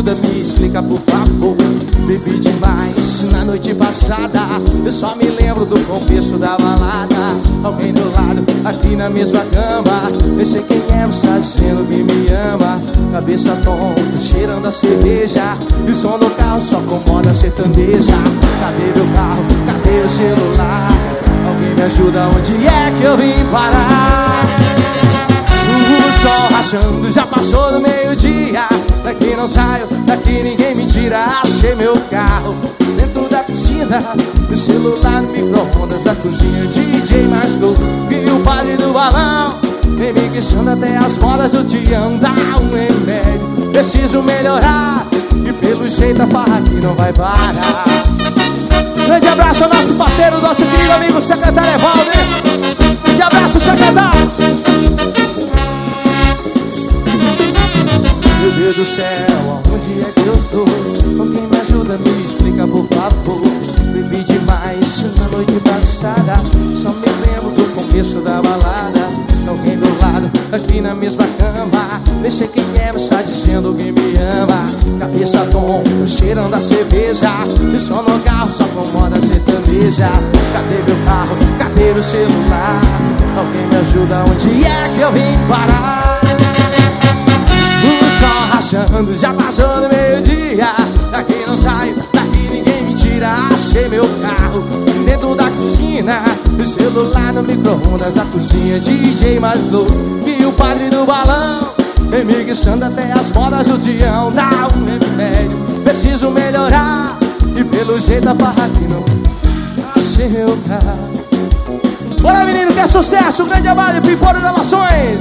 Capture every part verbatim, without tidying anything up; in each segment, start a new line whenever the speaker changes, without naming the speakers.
ajuda, me explica por favor. Bebi demais na noite passada, eu só me lembro do começo da balada. Alguém do lado, aqui na mesma cama, nem sei quem é, mas tá dizendo que me ama. Cabeça tonta, cheirando a cerveja, e o som do carro só com moda sertaneja. Cadê meu carro? Cadê o celular? Alguém me ajuda, onde é que eu vim parar? O sol rachando, já passou do meio-dia. Daqui não saio, daqui ninguém me tira. Achei meu carro dentro da piscina, o celular no micro-ondas da cozinha. D J mais louco e o padre do balão vem me guichando até as modas do Tião. Dá um remédio, preciso melhorar, e pelo jeito a farra aqui não vai parar. Grande abraço ao nosso parceiro, nosso querido amigo secretário Evalder. Grande abraço, secretário. Meu Deus do céu, aonde é que eu tô? Alguém me ajuda, me explica por favor. Bebi demais na noite passada, só me lembro do começo da balada. Alguém do lado, aqui na mesma cama, nem sei quem é, mas tá dizendo que me ama. Cabeça tonta, cheirando a cerveja, e só no carro, só com moda sertaneja. Cadê meu carro? Cadê meu celular? Alguém me ajuda, onde é que eu vim parar? O sol rachando, já passou do meio-dia. Daqui não saio, daqui ninguém me tira. Achei meu carro dentro da piscina, o celular no micro-ondas da cozinha. D J mais louco que o padre do balão vem me guichando até as modas do Tião. Dá um remédio, preciso melhorar, e pelo jeito a farra aqui não. Achei meu carro. Bora menino, que é sucesso, grande abraço, Pimpolho Gravações.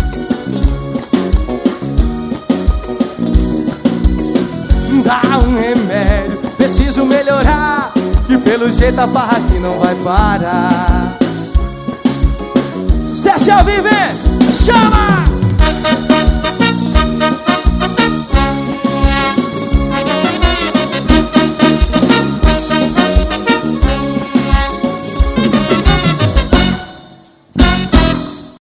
Dá um remédio, preciso melhorar, e pelo jeito a farra aqui não vai parar. Sucesso ao vivo, chama!